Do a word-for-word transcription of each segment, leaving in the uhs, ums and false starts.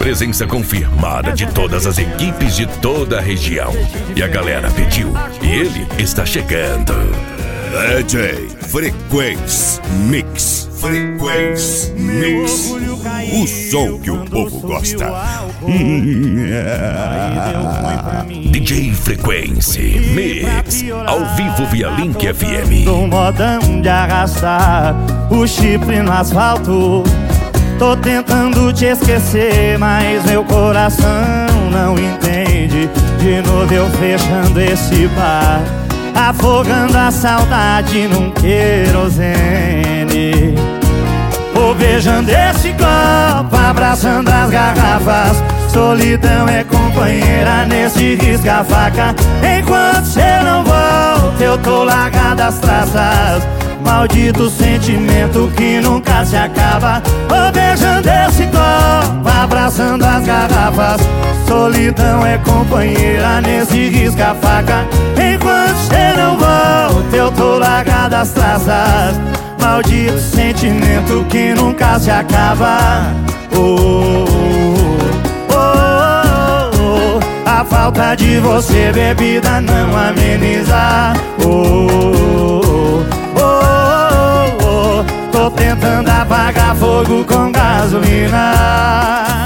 Presença confirmada de todas as equipes de toda a região. E a galera pediu, e ele está chegando. D J Frequency Mix. Frequency Mix. O som que o povo gosta. D J Frequency Mix. Ao vivo via Link F M. Do modão de arrastar o chifre no asfalto. Tô tentando te esquecer, mas meu coração não entende. De novo eu fechando esse bar, afogando a saudade num querosene. Vou beijando esse copo, abraçando as garrafas. Solidão é companheira nesse risca-faca. Enquanto cê não volta, eu tô largado as traças. Maldito sentimento que nunca se acaba. Vou beijando esse copo, abraçando as garrafas. Solidão é companheira nesse risca-faca. Enquanto cê não volta, eu tô largado as traças. Maldito sentimento que nunca se acaba. Oh, oh, oh, oh. A falta de você, bebida, não ameniza. Oh, oh, oh, oh. Tô tentando apagar fogo com gasolina.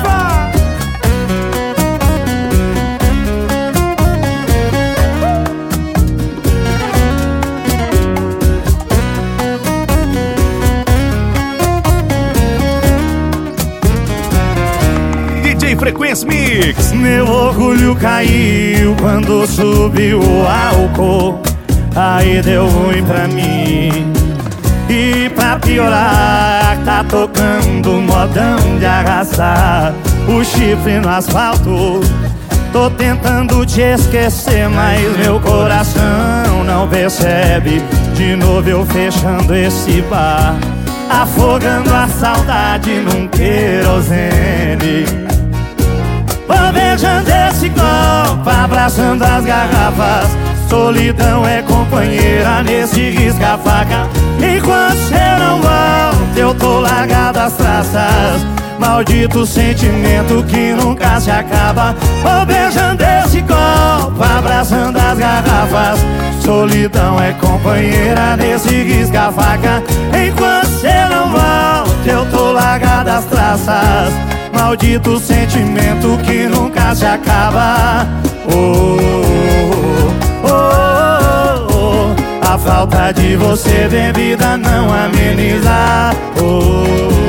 Frequency Mix. Meu orgulho caiu quando subiu o álcool. Aí deu ruim pra mim. E pra piorar, tá tocando modão de arrastar o chifre no asfalto. Tô tentando te esquecer, mas meu coração não percebe. De novo eu fechando esse bar, afogando a saudade num querosene. Vou beijando esse copo, abraçando as garrafas. Solidão é companheira nesse risca-faca. Enquanto cê não volta, eu tô largado as traças. Maldito sentimento que nunca se acaba. Vou beijando esse copo, abraçando as garrafas. Solidão é companheira nesse risca-faca. Enquanto cê não volta, eu tô largado as traças. Maldito sentimento que nunca se acaba. Oh, oh, oh, oh. A falta de você, bebida, não ameniza. Oh,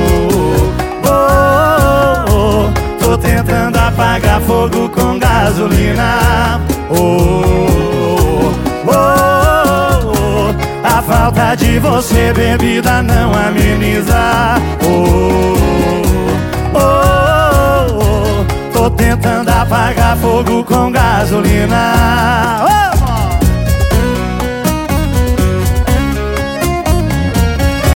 oh, oh. Tô tentando apagar fogo com gasolina. Oh, oh, oh. A falta de você, bebida, não ameniza. Oh, oh, oh. Tô tentando apagar fogo com gasolina.